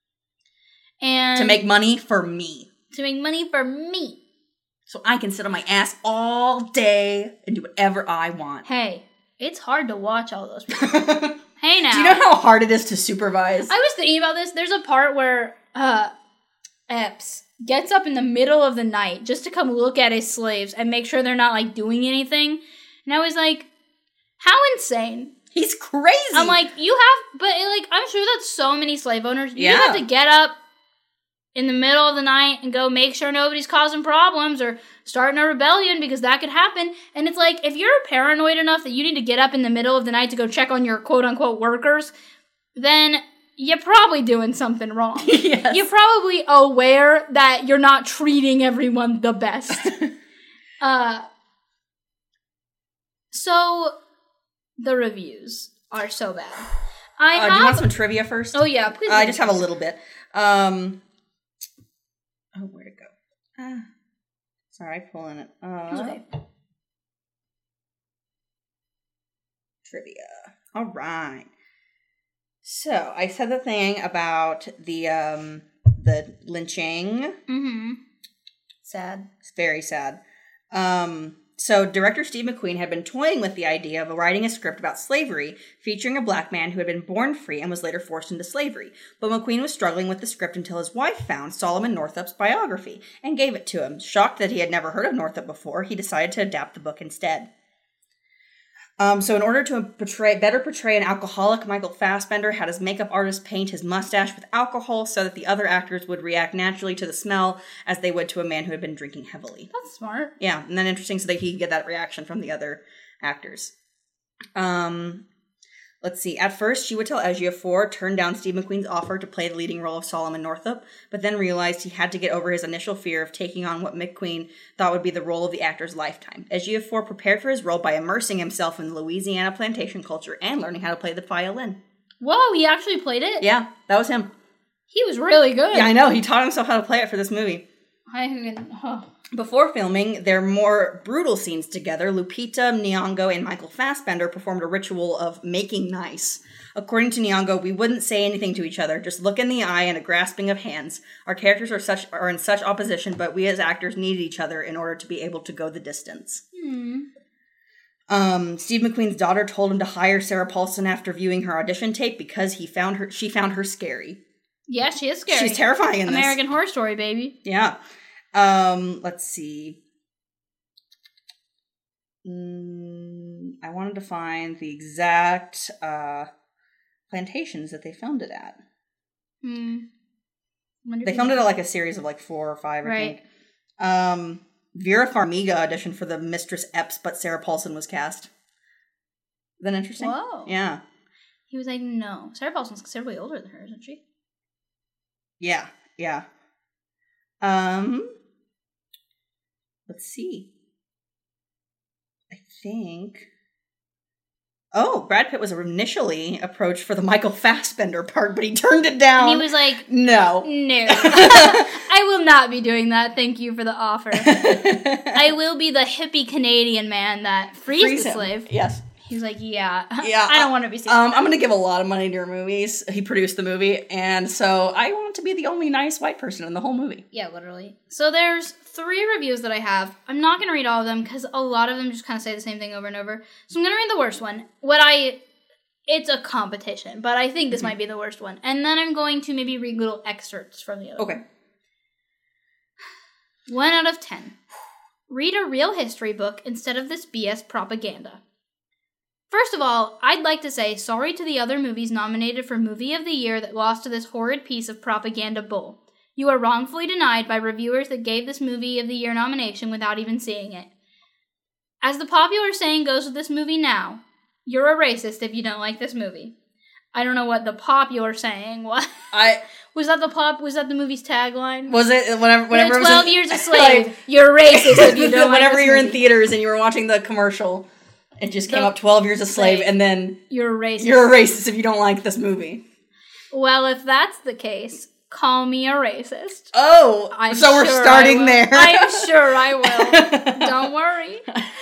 And to make money for me. To make money for me. So I can sit on my ass all day and do whatever I want. Hey, it's hard to watch all those people. Hey now. Do you know how hard it is to supervise? I was thinking about this. There's a part where uh, Epps gets up in the middle of the night just to come look at his slaves and make sure they're not, like, doing anything. And I was like, how insane. He's crazy. I'm like, you have, but, like, I'm sure that so many slave owners, you yeah. have to get up in the middle of the night and go make sure nobody's causing problems or starting a rebellion because that could happen. And it's like, if you're paranoid enough that you need to get up in the middle of the night to go check on your quote-unquote workers, then you're probably doing something wrong. Yes. You're probably aware that you're not treating everyone the best. uh, so, the reviews are so bad. I uh, have, do you want some trivia first? Oh, yeah, please. Uh, I just have a little bit. Um, oh, where'd it go? Uh, sorry, pulling it. Uh, okay. trivia. All right. So I said the thing about the um the lynching. Mm-hmm. Sad. It's very sad. Um, so director Steve McQueen had been toying with the idea of writing a script about slavery featuring a black man who had been born free and was later forced into slavery. But McQueen was struggling with the script until his wife found Solomon Northup's biography and gave it to him. Shocked that he had never heard of Northup before, he decided to adapt the book instead. Um, so in order to portray, better portray an alcoholic, Michael Fassbender had his makeup artist paint his mustache with alcohol so that the other actors would react naturally to the smell as they would to a man who had been drinking heavily. That's smart. Yeah, and then interesting so that he could get that reaction from the other actors. Um, let's see. At first, Chiwetel Ejiofor turned down Steve McQueen's offer to play the leading role of Solomon Northup, but then realized he had to get over his initial fear of taking on what McQueen thought would be the role of the actor's lifetime. Ejiofor prepared for his role by immersing himself in Louisiana plantation culture and learning how to play the violin. Whoa, he actually played it? Yeah, that was him. He was really good. Yeah, I know. He taught himself how to play it for this movie. I oh. Before filming their more brutal scenes together, Lupita Nyong'o and Michael Fassbender performed a ritual of making nice. According to Nyong'o, we wouldn't say anything to each other, just look in the eye and a grasping of hands. Our characters are such are in such opposition, but we as actors needed each other in order to be able to go the distance. Hmm. Um, Steve McQueen's daughter told him to hire Sarah Paulson after viewing her audition tape because he found her. She found her scary. Yeah, she is scary. She's terrifying in American this. Horror Story, baby. Yeah. Um, let's see. Mm, I wanted to find the exact uh, plantations that they filmed it at. Hmm. They filmed it at like a series of like four or five, I right. think. Um, Vera Farmiga auditioned for the Mistress Epps, but Sarah Paulson was cast. Isn't that interesting? Whoa. Yeah. He was like, no. Sarah Paulson's considerably older than her, isn't she? Yeah, yeah. Um, let's see. I think... Oh, Brad Pitt was initially approached for the Michael Fassbender part, but he turned it down. And he was like, no. No. I will not be doing that. Thank you for the offer. I will be the hippie Canadian man that frees, Frees the him. slave. Yes. He was like, yeah. Yeah. I don't want to be seen. Um, I'm going to give a lot of money to your movies. He produced the movie, and so I want to be the only nice white person in the whole movie. Yeah, literally. So there's three reviews that I have. I'm not going to read all of them because a lot of them just kind of say the same thing over and over. So I'm going to read the worst one. What I... It's a competition, but I think this mm-hmm. might be the worst one. And then I'm going to maybe read little excerpts from the other Okay. one. One out of ten. Read a real history book instead of this B S propaganda. First of all, I'd like to say sorry to the other movies nominated for Movie of the Year that lost to this horrid piece of propaganda bull. You are wrongfully denied by reviewers that gave this Movie of the Year nomination without even seeing it. As the popular saying goes with this movie now, you're a racist if you don't like this movie. I don't know what the popular saying was. I was that the pop? Was that the movie's tagline? Was it whenever? Whenever the it was twelve in, years a slave. Like, you're racist if you don't. Whenever like this you're movie. in theaters and you were watching the commercial, it just came the, up twelve years a slave, slave, and then you're a racist. You're a racist if you don't like this movie. Well, if that's the case, call me a racist. Oh, I'm so we're sure starting there. I'm sure I will. Don't worry.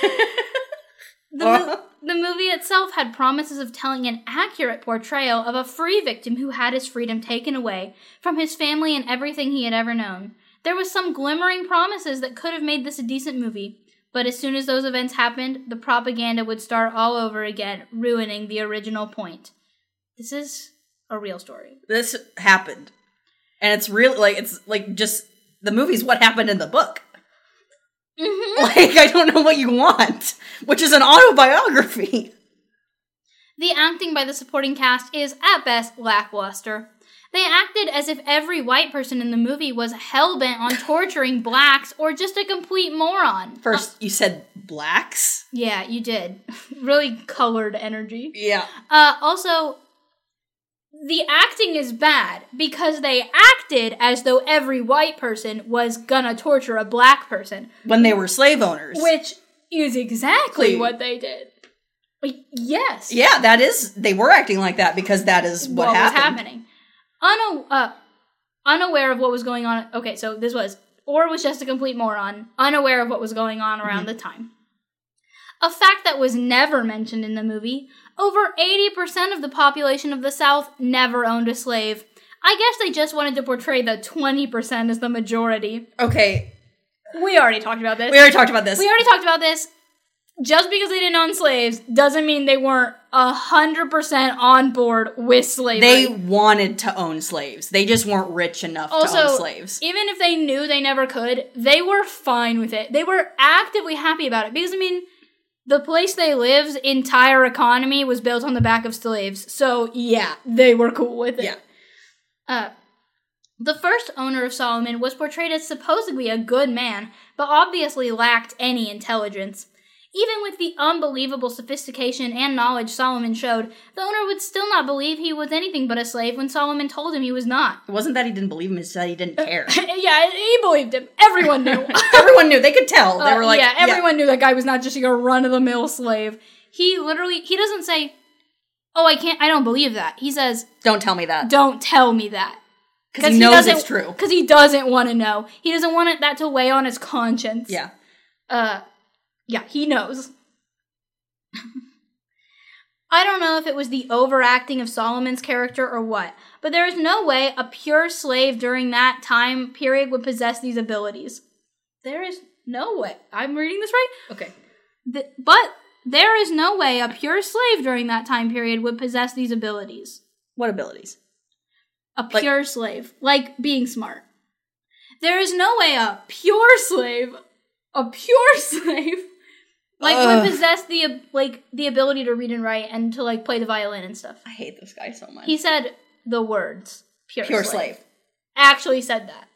The, mo- the movie itself had promises of telling an accurate portrayal of a free victim who had his freedom taken away from his family and everything he had ever known. There was some glimmering promises that could have made this a decent movie, but as soon as those events happened, the propaganda would start all over again, ruining the original point. This is a real story. This happened. And it's really, like, it's, like, just, the movie's what happened in the book. Mm-hmm. Like, I don't know what you want, which is an autobiography. The acting by the supporting cast is, at best, lackluster. They acted as if every white person in the movie was hell-bent on torturing blacks or just a complete moron. First, uh, you said blacks? Yeah, you did. Really colored energy. Yeah. Uh, also, the acting is bad because they acted as though every white person was gonna torture a black person. When they were slave owners. Which is exactly Please. What they did. Yes. Yeah, that is, they were acting like that because that is what, what happened. was happening. Unaw- uh, unaware of what was going on. Okay, so this was, or was just a complete moron, unaware of what was going on around mm-hmm. the time. A fact that was never mentioned in the movie, over eighty percent of the population of the South never owned a slave. I guess they just wanted to portray the twenty percent as the majority. Okay. We already talked about this. We already talked about this. We already talked about this. Just because they didn't own slaves doesn't mean they weren't one hundred percent on board with slavery. They wanted to own slaves. They just weren't rich enough also, to own slaves. Even if they knew they never could, they were fine with it. They were actively happy about it. Because, I mean, the place they lived, entire economy was built on the back of slaves. So, yeah, they were cool with it. Yeah. Uh, the first owner of Solomon was portrayed as supposedly a good man, but obviously lacked any intelligence. Even with the unbelievable sophistication and knowledge Solomon showed, the owner would still not believe he was anything but a slave when Solomon told him he was not. It wasn't that he didn't believe him, it's that he didn't care. Yeah, he believed him. Everyone knew. Everyone knew. They could tell. They Uh, were like, yeah, everyone yeah. knew that guy was not just a run-of-the-mill slave. He literally, he doesn't say, oh, I can't, I don't believe that. He says, don't tell me that. Don't tell me that. Because he knows it's true. Because he doesn't want to know. He doesn't want it, that to weigh on his conscience. Yeah. Uh, yeah, he knows. I don't know if it was the overacting of Solomon's character or what, but there is no way a pure slave during that time period would possess these abilities. There is no way. I'm reading this right? Okay. The, but there is no way a pure slave during that time period would possess these abilities. What abilities? A pure like, slave. Like being smart. There is no way a pure slave, a pure slave, like Ugh. would possess the like the ability to read and write and to like play the violin and stuff. I hate this guy so much. He said the words pure, pure slave. slave. Actually said that.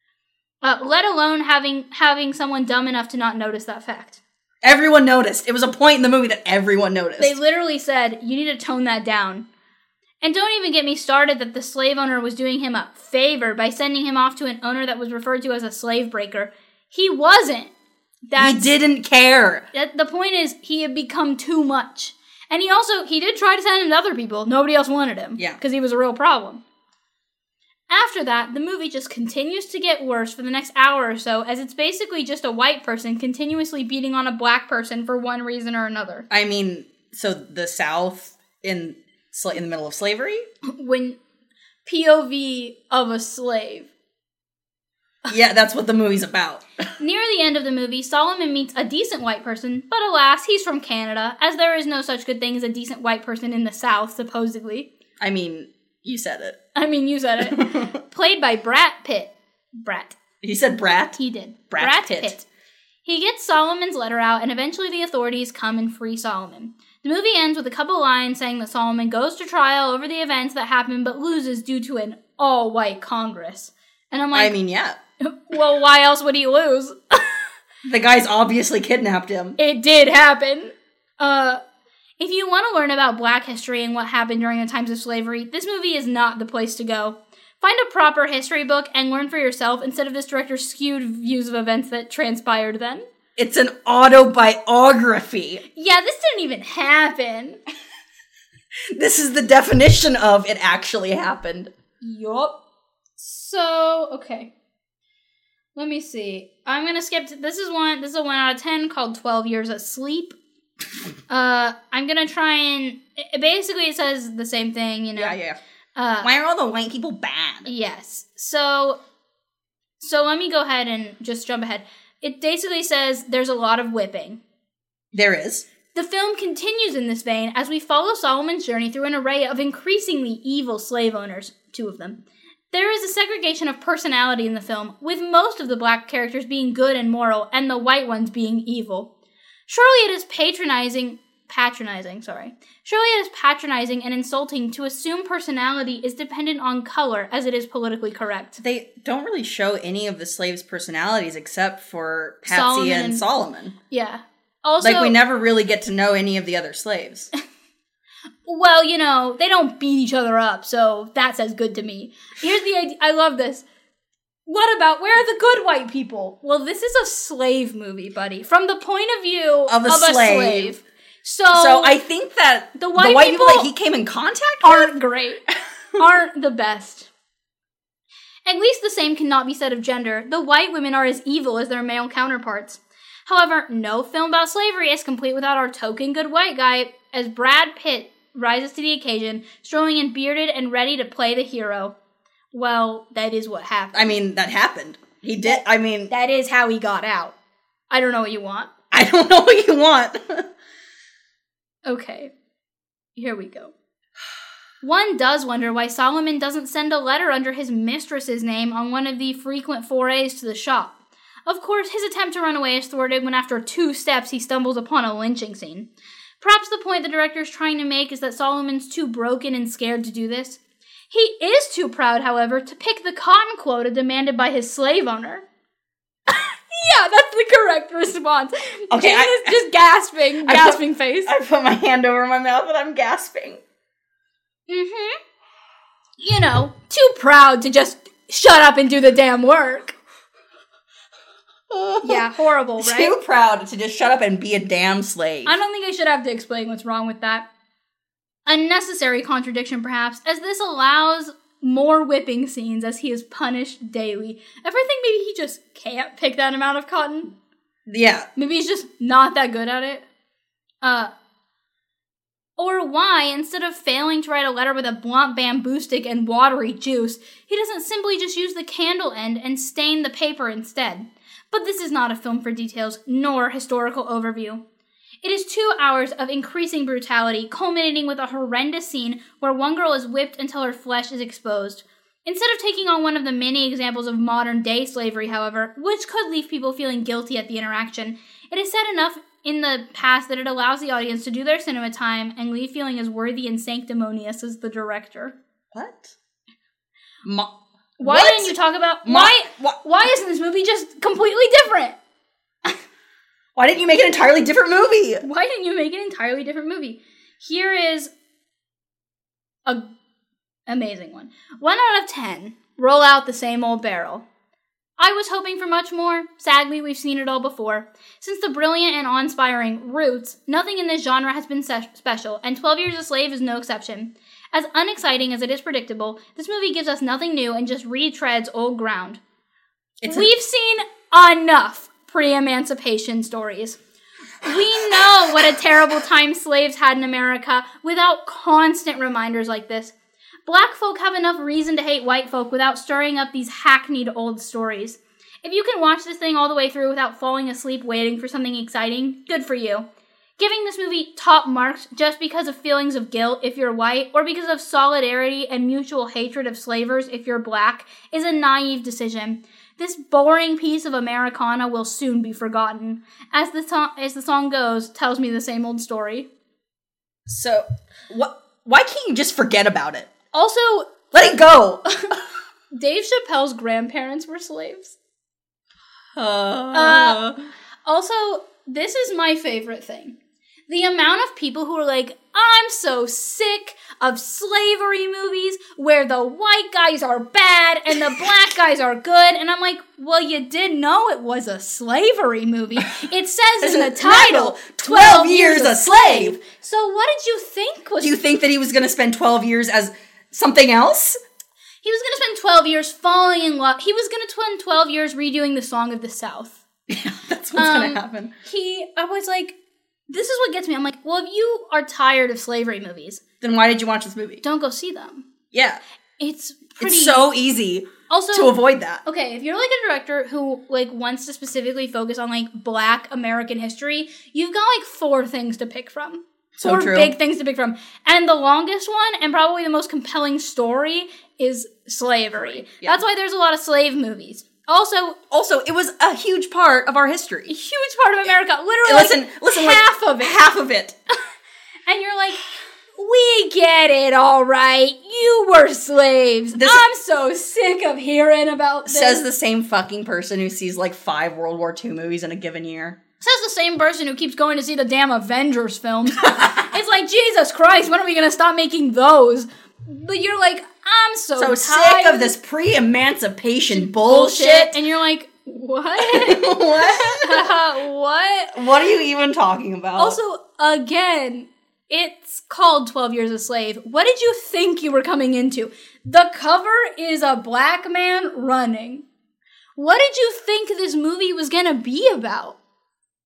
Uh, let alone having having someone dumb enough to not notice that fact. Everyone noticed. It was a point in the movie that everyone noticed. They literally said, you need to tone that down. And don't even get me started that the slave owner was doing him a favor by sending him off to an owner that was referred to as a slave breaker. He wasn't. That's, he didn't care. That, the point is, he had become too much. And he also, he did try to send him to other people. Nobody else wanted him. Yeah. Because he was a real problem. After that, the movie just continues to get worse for the next hour or so, as it's basically just a white person continuously beating on a black person for one reason or another. I mean, so the South in in the middle of slavery? When P O V of a slave. Yeah, that's what the movie's about. Near the end of the movie, Solomon meets a decent white person, but alas, he's from Canada, as there is no such good thing as a decent white person in the South, supposedly. I mean, you said it. I mean, you said it. Played by Brad Pitt. Brat. He said Brat? He did. Brad, Brad Pitt. Pitt. He gets Solomon's letter out, and eventually the authorities come and free Solomon. The movie ends with a couple lines saying that Solomon goes to trial over the events that happened, but loses due to an all-white Congress. And I'm like... I mean, yeah. Well, why else would he lose? The guy's obviously kidnapped him. It did happen. Uh, if you want to learn about black history and what happened during the times of slavery, this movie is not the place to go. Find a proper history book and learn for yourself instead of this director's skewed views of events that transpired then. It's an autobiography. Yeah, this didn't even happen. This is the definition of it actually happened. Yup. So, okay. Let me see. I'm gonna skip to, this is one, this is a one out of ten called twelve Years of Sleep. uh, I'm gonna try and, it, basically it says the same thing, you know. Yeah, yeah. Uh, Why are all the white people bad? Yes. So, so let me go ahead and just jump ahead. It basically says there's a lot of whipping. There is. The film continues in this vein as we follow Solomon's journey through an array of increasingly evil slave owners, two of them. There is a segregation of personality in the film, with most of the black characters being good and moral, and the white ones being evil. Surely it is patronizing, patronizing, sorry. Surely it is patronizing and insulting to assume personality is dependent on color as it is politically correct. They don't really show any of the slaves' personalities except for Patsy Solomon and, and Solomon. Yeah. Also, like, we never really get to know any of the other slaves. Well, you know, they don't beat each other up, so that says good to me. Here's the idea. I love this. What about, where are the good white people? Well, this is a slave movie, buddy. From the point of view of a, of a slave. slave. So, so I think that the white, the white people, people that he came in contact aren't with great. Aren't the best. At least the same cannot be said of gender. The white women are as evil as their male counterparts. However, no film about slavery is complete without our token good white guy, as Brad Pitt rises to the occasion, strolling in bearded and ready to play the hero. Well, that is what happened. I mean, that happened. He did, I mean... That is how he got out. I don't know what you want. I don't know what you want. Okay. Here we go. One does wonder why Solomon doesn't send a letter under his mistress's name on one of the frequent forays to the shop. Of course, his attempt to run away is thwarted when after two steps he stumbles upon a lynching scene. Perhaps the point the director is trying to make is that Solomon's too broken and scared to do this. He is too proud, however, to pick the cotton quota demanded by his slave owner. Yeah, that's the correct response. Okay, Jane I, is just gasping, I gasping put, face. I put my hand over my mouth and I'm gasping. Mm-hmm. You know, too proud to just shut up and do the damn work. Yeah, horrible, right? Too proud to just shut up and be a damn slave. I don't think I should have to explain what's wrong with that. Unnecessary contradiction, perhaps, as this allows more whipping scenes as he is punished daily. Ever think maybe he just can't pick that amount of cotton? Yeah. Maybe he's just not that good at it? Uh... Or why, instead of failing to write a letter with a blunt bamboo stick and watery juice, he doesn't simply just use the candle end and stain the paper instead. But this is not a film for details, nor historical overview. It is two hours of increasing brutality, culminating with a horrendous scene where one girl is whipped until her flesh is exposed. Instead of taking on one of the many examples of modern-day slavery, however, which could leave people feeling guilty at the interaction, it is said enough in the past that it allows the audience to do their cinema time and leave feeling as worthy and sanctimonious as the director. What? Ma- why what? didn't you talk about... Ma- why, wh- why isn't this movie just completely different? Why didn't you make an entirely different movie? Why didn't you make an entirely different movie? Here is a amazing one. One out of ten. Roll out the same old barrel. I was hoping for much more. Sadly, we've seen it all before. Since the brilliant and awe-inspiring Roots, nothing in this genre has been se- special, and twelve Years a Slave is no exception. As unexciting as it is predictable, this movie gives us nothing new and just retreads old ground. It's We've a- seen enough pre-emancipation stories. We know what a terrible time slaves had in America without constant reminders like this. Black folk have enough reason to hate white folk without stirring up these hackneyed old stories. If you can watch this thing all the way through without falling asleep waiting for something exciting, good for you. Giving this movie top marks just because of feelings of guilt if you're white, or because of solidarity and mutual hatred of slavers if you're black, is a naive decision. This boring piece of Americana will soon be forgotten. As the, so- as the song goes, tells me the same old story. So, what? Why can't you just forget about it? Also, let it go. Dave Chappelle's grandparents were slaves. Uh, uh, also, this is my favorite thing. The amount of people who are like, I'm so sick of slavery movies where the white guys are bad and the black guys are good. And I'm like, well, you did know it was a slavery movie. It says in the title, twelve years a slave. So what did you think was... Do you think that he was going to spend twelve years as something else? He was going to spend twelve years falling in love. He was going to spend twelve years redoing the Song of the South. Yeah, that's what's um, going to happen. He, I was like... This is what gets me. I'm like, well, if you are tired of slavery movies... Then why did you watch this movie? Don't go see them. Yeah. It's pretty... It's so easy also, to avoid that. Okay, if you're like a director who like wants to specifically focus on like Black American history, you've got like four things to pick from. So four true. big things to pick from. And the longest one, and probably the most compelling story, is slavery. Yeah. That's why there's a lot of slave movies. Also, also, it was a huge part of our history. A huge part of America. Literally, listen, like, listen, half like, of it. Half of it. And you're like, we get it, all right. You were slaves. This I'm so sick of hearing about this. Says the same fucking person who sees like five World War Two movies in a given year. Says the same person who keeps going to see the damn Avengers films. It's like, Jesus Christ, when are we going to stop making those? But you're like, I'm so, so tired sick of this pre-emancipation bullshit. bullshit. And you're like, what? What? What? What are you even talking about? Also, again, it's called twelve Years a Slave. What did you think you were coming into? The cover is a black man running. What did you think this movie was going to be about?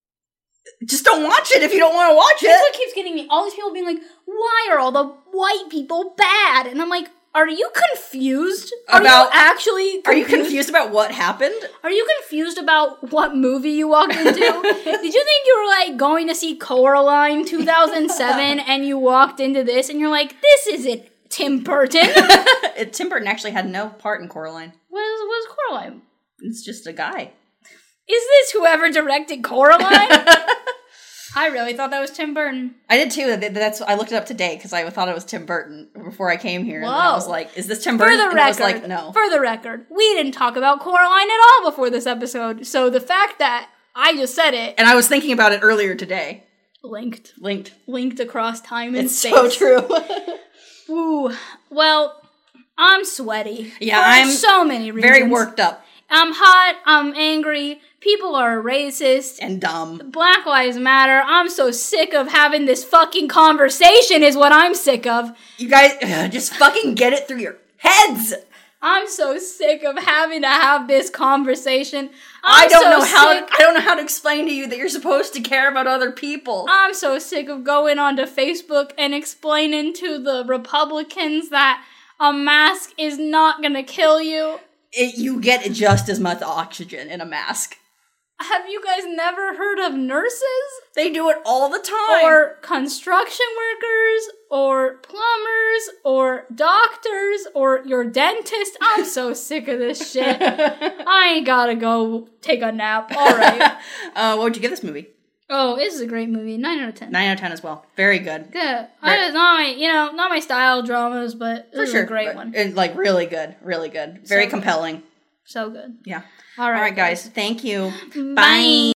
Just don't watch it if you don't want to watch That's it. what keeps getting me. All these people being like, why are all the white people bad? And I'm like, are you confused? Are About- you actually confused? Are you confused about what happened? Are you confused about what movie you walked into? Did you think you were like going to see Coraline two thousand seven and you walked into this and you're like, this isn't Tim Burton? It, Tim Burton actually had no part in Coraline. What is, what is Coraline? It's just a guy. Is this whoever directed Coraline? I really thought that was Tim Burton. I did too. That- That's I looked it up today because I thought it was Tim Burton before I came here. And I Whoa. was like, "Is this Tim For Burton?" the and record, I was like, "No." For the record, we didn't talk about Coraline at all before this episode. So the fact that I just said it, And I was thinking about it earlier today. linked, Linked. linked across time and It's space. so true. Ooh, well, I'm sweaty. Yeah, for I'm so many reasons. Very worked up I'm hot. I'm angry. People are racist. and dumb. Black Lives Matter. I'm so sick of having this fucking conversation. Is what I'm sick of. You guys, ugh, just fucking get it through your heads. I'm so sick of having to have this conversation. I'm I do not so know how. sick- I don't know how to explain to you that you're supposed to care about other people. I'm so sick of going onto Facebook and explaining to the Republicans that a mask is not gonna kill you. It, you get just as much oxygen in a mask. Have you guys never heard of nurses? They do it all the time. Or construction workers? Or plumbers? Or doctors? Or your dentist? I'm so sick of this shit. I ain't gotta go take a nap. Alright. uh, what would you give this movie? Oh, this is a great movie. nine out of ten. Nine out of ten as well. Very good. Good. I, it's not my, you know, not my style dramas, but this For is sure. a great But one. it- like really good. Really good. Very So good. compelling. So good. Yeah. All right, All right, guys. Thank you. Bye.